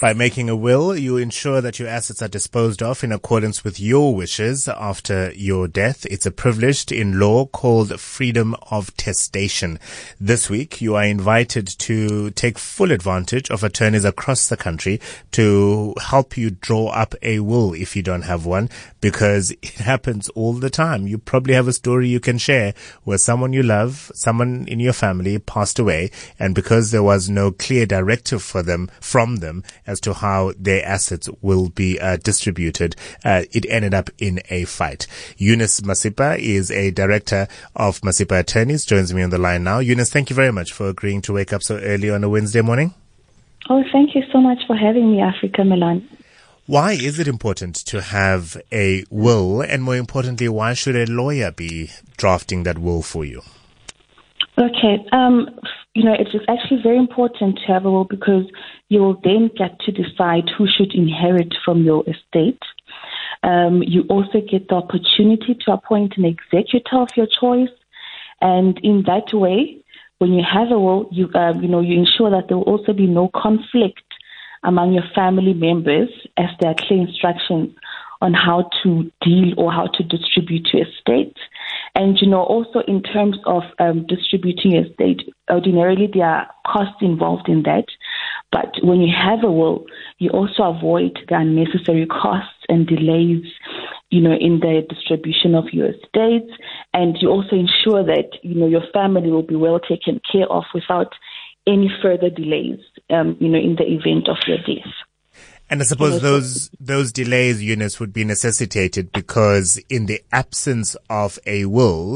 By making a will, you ensure that your assets are disposed of in accordance with your wishes after your death. It's a privilege in law called freedom of testation. This week, you are invited to take full advantage of attorneys across the country to help you draw up a will if you don't have one, because it happens all the time. You probably have a story you can share where someone you love, someone in your family passed away, and because there was no clear directive from them as to how their assets will be distributed, it ended up in a fight. Eunice Masipa is a director of Masipa Attorneys, joins me on the line now. Eunice, thank you very much for agreeing to wake up so early on a Wednesday morning. Oh, thank you so much for having me, Africa Milan. Why is it important to have a will, and more importantly, why should a lawyer be drafting that will for you? Okay, it is actually very important to have a will because you will then get to decide who should inherit from your estate. You also get the opportunity to appoint an executor of your choice, and in that way, when you have a will, you ensure that there will also be no conflict among your family members as there are clear instructions on how to deal or how to distribute your estate. And, also in terms of distributing your estate, ordinarily there are costs involved in that. But when you have a will, you also avoid the unnecessary costs and delays, in the distribution of your estate. And you also ensure that, your family will be well taken care of without any further delays, in the event of your death. And I suppose those delays, Eunice, would be necessitated because in the absence of a will,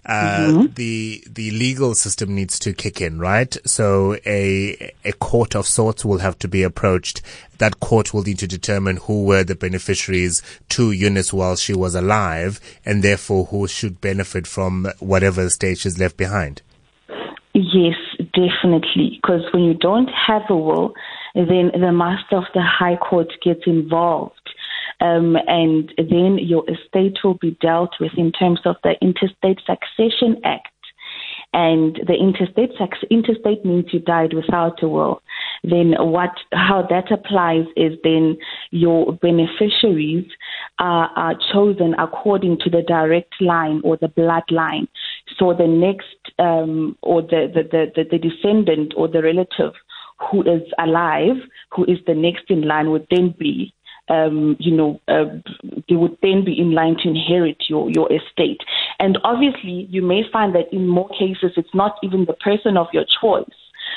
the legal system needs to kick in, right? So a court of sorts will have to be approached. That court will need to determine who were the beneficiaries to Eunice while she was alive, and therefore who should benefit from whatever estate she's left behind. Yes, definitely. Because when you don't have a will, then the master of the High Court gets involved. And then your estate will be dealt with in terms of the Interstate Succession Act. And the interstate means you died without a will. Then how that applies is then your beneficiaries are chosen according to the direct line or the bloodline. So the next or the descendant or the relative who is alive, who is the next in line, would then be, they would then be in line to inherit your estate. And obviously, you may find that in more cases, it's not even the person of your choice.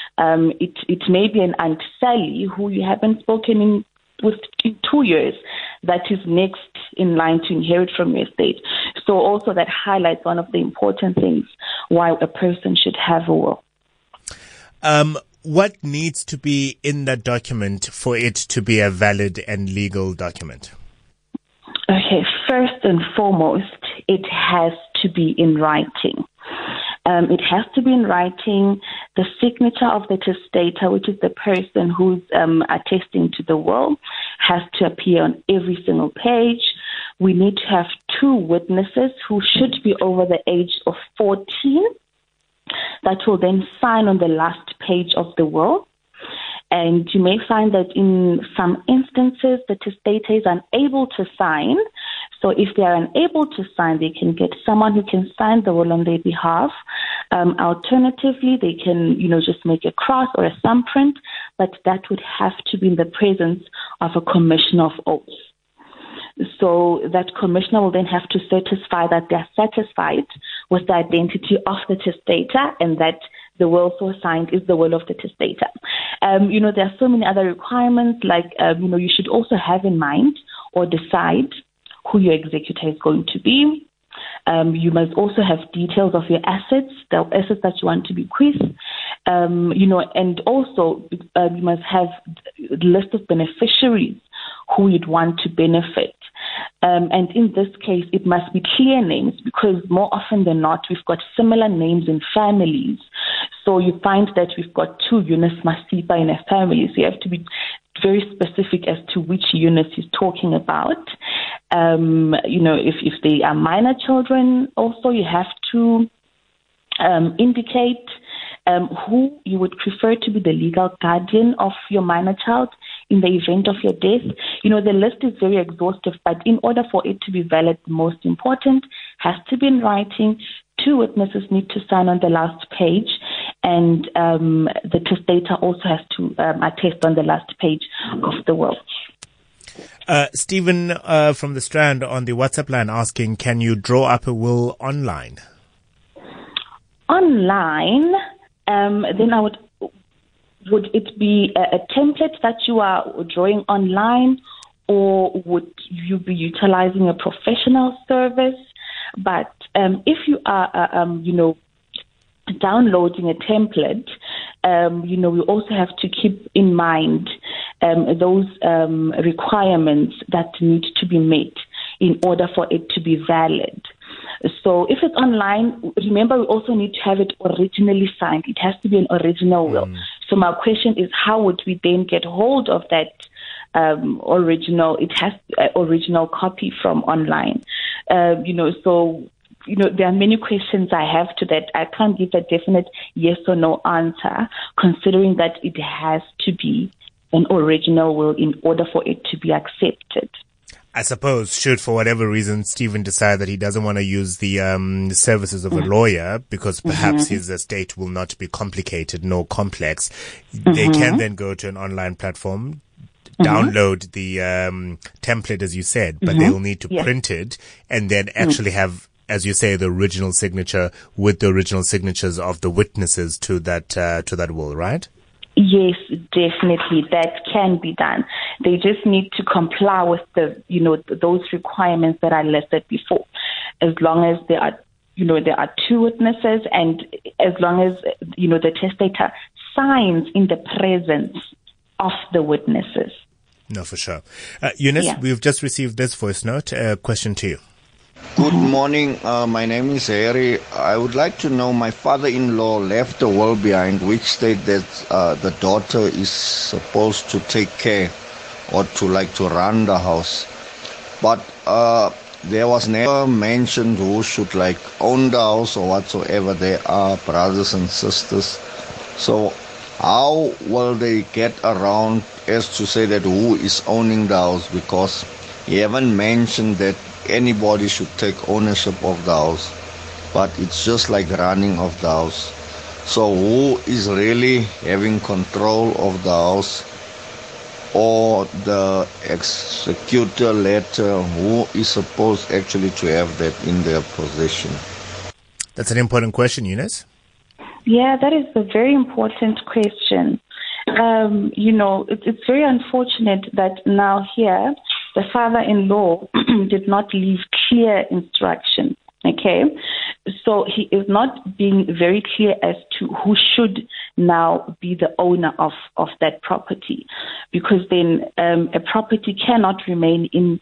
It may be an Aunt Sally who you haven't spoken with in 2 years that is next in line to inherit from your estate. So also that highlights one of the important things why a person should have a will. What needs to be in that document for it to be a valid and legal document? Okay, first and foremost, it has to be in writing. It has to be in writing. The signature of the testator, which is the person who's attesting to the will, has to appear on every single page. We need to have 2 witnesses who should be over the age of 14 that will then sign on the last page of the will. And you may find that in some instances, the testator is unable to sign. So if they are unable to sign, they can get someone who can sign the will on their behalf. Alternatively, they can, just make a cross or a thumbprint, but that would have to be in the presence of a commissioner of oaths. So that commissioner will then have to certify that they're satisfied with the identity of the testator and that the will so signed is the will of the testator. There are so many other requirements, like, you should also have in mind or decide who your executor is going to be. You must also have details of your assets, the assets that you want to bequeath, and also you must have a list of beneficiaries who you'd want to benefit. And in this case, it must be clear names because more often than not, we've got similar names in families. So you find that we've got 2 Eunice Masipa in a family. So you have to be very specific as to which Eunice he's talking about. If they are minor children, also you have to indicate who you would prefer to be the legal guardian of your minor child. in the event of your death. The list is very exhaustive, but in order for it to be valid, the most important has to be in writing. 2 witnesses need to sign on the last page, and the testator also has to attest on the last page of the will. Stephen from the Strand on the WhatsApp line asking, can you draw up a will online? Online, then would it be a template that you are drawing online, or would you be utilizing a professional service? But if you are, downloading a template, we also have to keep in mind those requirements that need to be met in order for it to be valid. So if it's online, remember we also need to have it originally signed. It has to be an original will. So my question is, how would we then get hold of that original? It has original copy from online. There are many questions I have to that. I can't give a definite yes or no answer, considering that it has to be an original will in order for it to be accepted. I suppose, should for whatever reason Stephen decide that he doesn't want to use the services of a lawyer because perhaps his estate will not be complicated nor complex, they can then go to an online platform, download the template as you said, but they'll need to print it and then actually have, as you say, the original signature with the original signatures of the witnesses to that will, right? Yes, definitely. That can be done. They just need to comply with those requirements that I listed before. As long as there are 2 witnesses, and as long as, the testator signs in the presence of the witnesses. No, for sure. Eunice, we've just received this voice note. Question to you. Good morning. My name is Harry. I would like to know, my father-in-law left a will behind which state that the daughter is supposed to take care or to run the house. But there was never mentioned who should own the house or whatsoever. They are brothers and sisters. So how will they get around as to say that who is owning the house? Because he haven't mentioned that anybody should take ownership of the house, but it's just like running of the house. So who is really having control of the house, or the executor letter, who is supposed actually to have that in their possession? That's an important question, Eunice. Yeah, that is a very important question. It's very unfortunate that now here the father-in-law did not leave clear instructions. Okay, so he is not being very clear as to who should now be the owner of that property, because then a property cannot remain in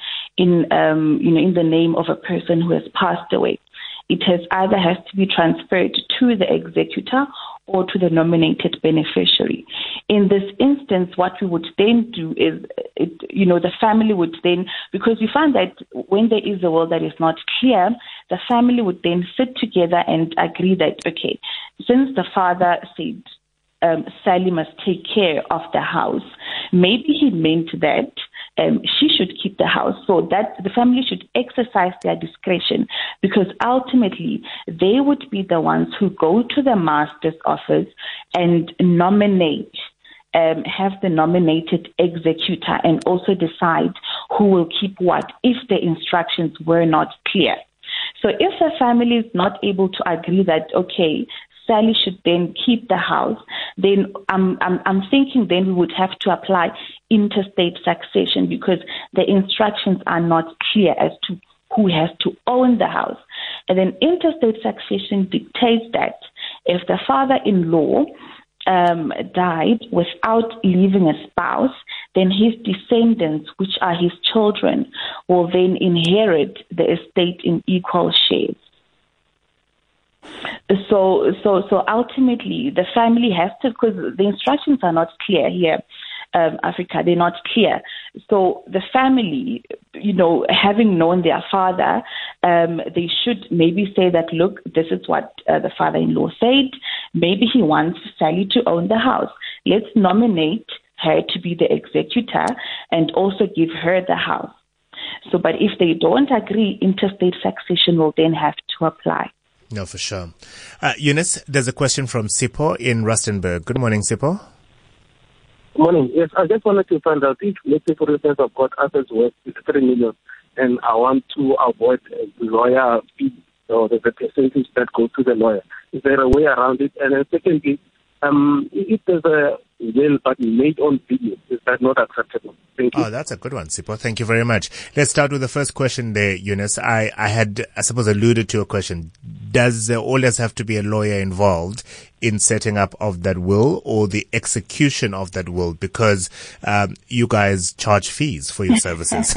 the name of a person who has passed away. It either has to be transferred to the executor or to the nominated beneficiary. In this instance, what we would then do is, the family would then, because you find that when there is a will that is not clear, the family would then sit together and agree that, okay, since the father said Sally must take care of the house, maybe he meant that she should keep the house, so that the family should exercise their discretion, because ultimately they would be the ones who go to the master's office and nominate, have the nominated executor, and also decide who will keep what if the instructions were not clear. So if the family is not able to agree that, okay, Sally should then keep the house, then I'm thinking then we would have to apply interstate succession, because the instructions are not clear as to who has to own the house. And then interstate succession dictates that if the father-in-law died without leaving a spouse, then his descendants, which are his children, will then inherit the estate in equal shares. So ultimately, the family has to, because the instructions are not clear here, Africa, they're not clear. So the family, having known their father, they should maybe say that, look, this is what the father-in-law said. Maybe he wants Sally to own the house. Let's nominate her to be the executor and also give her the house. So, but if they don't agree, interstate succession will then have to apply. No, for sure. Eunice, there's a question from Sipho in Rustenburg. Good morning, Sipho. Good morning. Yes, I just wanted to find out if, let's say, for instance, I've got assets worth 3 million and I want to avoid lawyer fees or the percentage that goes to the lawyer. Is there a way around it? And then secondly, if there's a will but made on video, is that not acceptable? Thank you. Oh, that's a good one, Sipho. Thank you very much. Let's start with the first question there, Eunice. I had, I suppose, alluded to a question. Does there always have to be a lawyer involved in setting up of that will or the execution of that will? Because you guys charge fees for your services.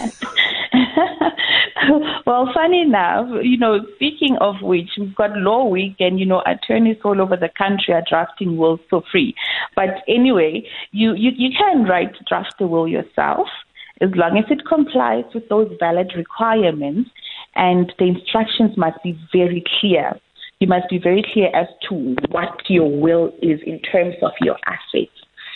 Well, funny enough, speaking of which, we've got Law Week and, attorneys all over the country are drafting wills for free. But anyway, you can draft the will yourself as long as it complies with those valid requirements, and the instructions must be very clear. You must be very clear as to what your will is in terms of your assets.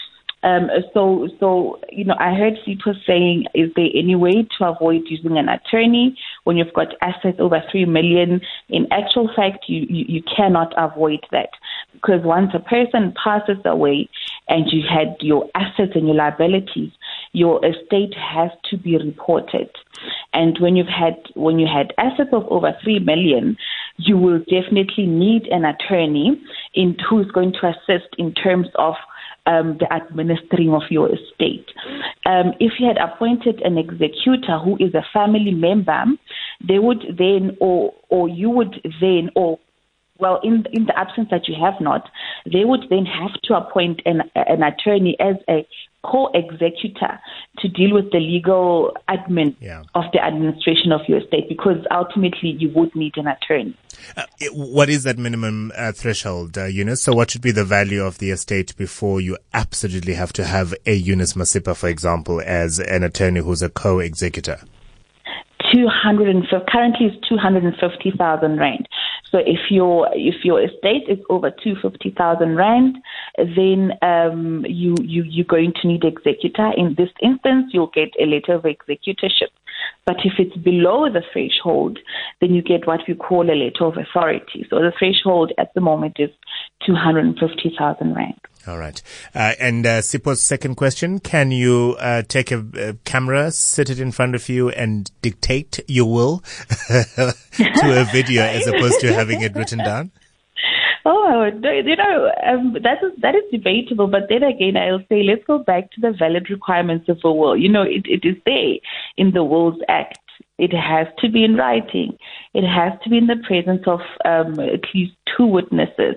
So I heard people saying, is there any way to avoid using an attorney when you've got assets over 3 million? In actual fact, you cannot avoid that, because once a person passes away and you had your assets and your liabilities, your estate has to be reported. And when you had assets of over 3 million, you will definitely need an attorney who's going to assist in terms of the administering of your estate. If you had appointed an executor who is a family member, they would then, or you would then, in the absence that you have not, they would then have to appoint an attorney as a co-executor to deal with the legal admin of the administration of your estate, because ultimately you would need an attorney. What is that minimum threshold, Eunice? So what should be the value of the estate before you absolutely have to have a Eunice Masipa, for example, as an attorney who's a co-executor? Currently it's 250,000 rand. So if your estate is over 250,000 rand, then you're going to need executor. In this instance, you'll get a letter of executorship. But if it's below the threshold, then you get what we call a letter of authority. So the threshold at the moment is 250,000 rand. All right. And Sipho's second question, can you take a camera, sit it in front of you and dictate your will to a video as opposed to having it written down? Oh, that is debatable. But then again, I'll say, let's go back to the valid requirements of a will. It is there in the Wills Act. It has to be in writing. It has to be in the presence of at least 2 witnesses.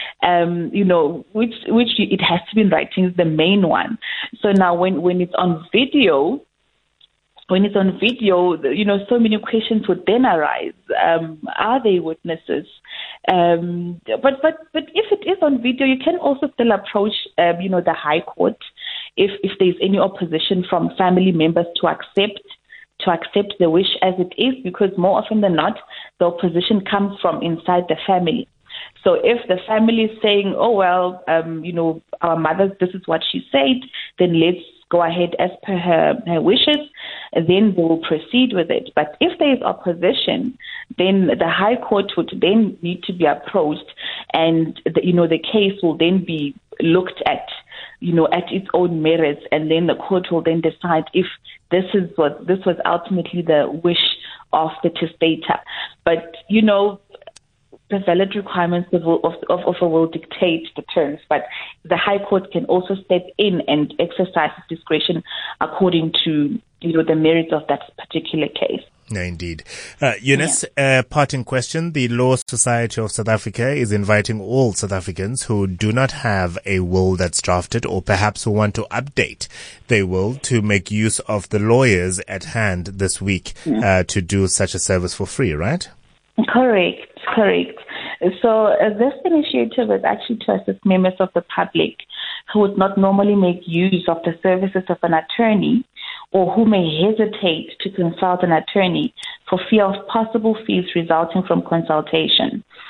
Which it has to be in writing is the main one. So now when it's on video, so many questions would then arise. Are they witnesses? But if it is on video, you can also still approach, the High Court if there's any opposition from family members to accept the wish as it is, because more often than not, the opposition comes from inside the family. So if the family is saying, our mother, this is what she said, then let's go ahead as per her wishes, then they will proceed with it. But if there is opposition, then the High Court would then need to be approached, and the case will then be looked at, at its own merits, and then the court will then decide if this was ultimately the wish of the testator. But the valid requirements of a will dictate the terms, but the High Court can also step in and exercise its discretion according to the merits of that particular case. No, indeed. Eunice, parting question. The Law Society of South Africa is inviting all South Africans who do not have a will that's drafted, or perhaps who want to update their will, to make use of the lawyers at hand this week to do such a service for free, right? Correct. So this initiative is actually to assist members of the public who would not normally make use of the services of an attorney, or who may hesitate to consult an attorney for fear of possible fees resulting from consultation.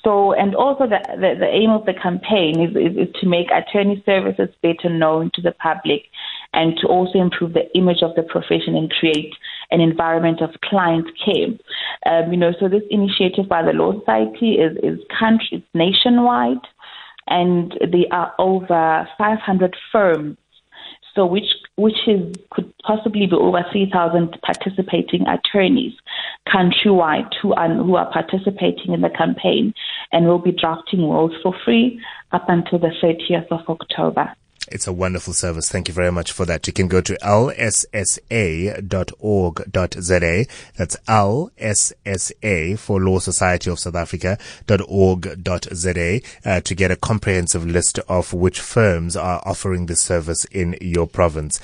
So, and also the aim of the campaign is to make attorney services better known to the public and to also improve the image of the profession and create an environment of client care. So this initiative by the Law Society is nationwide, and there are over 500 firms, so which could possibly be over 3,000 participating attorneys countrywide who are participating in the campaign and will be drafting wills for free up until the 30th of October. It's a wonderful service. Thank you very much for that. You can go to lssa.org.za. That's LSSA for Law Society of South Africa.org.za to get a comprehensive list of which firms are offering this service in your province.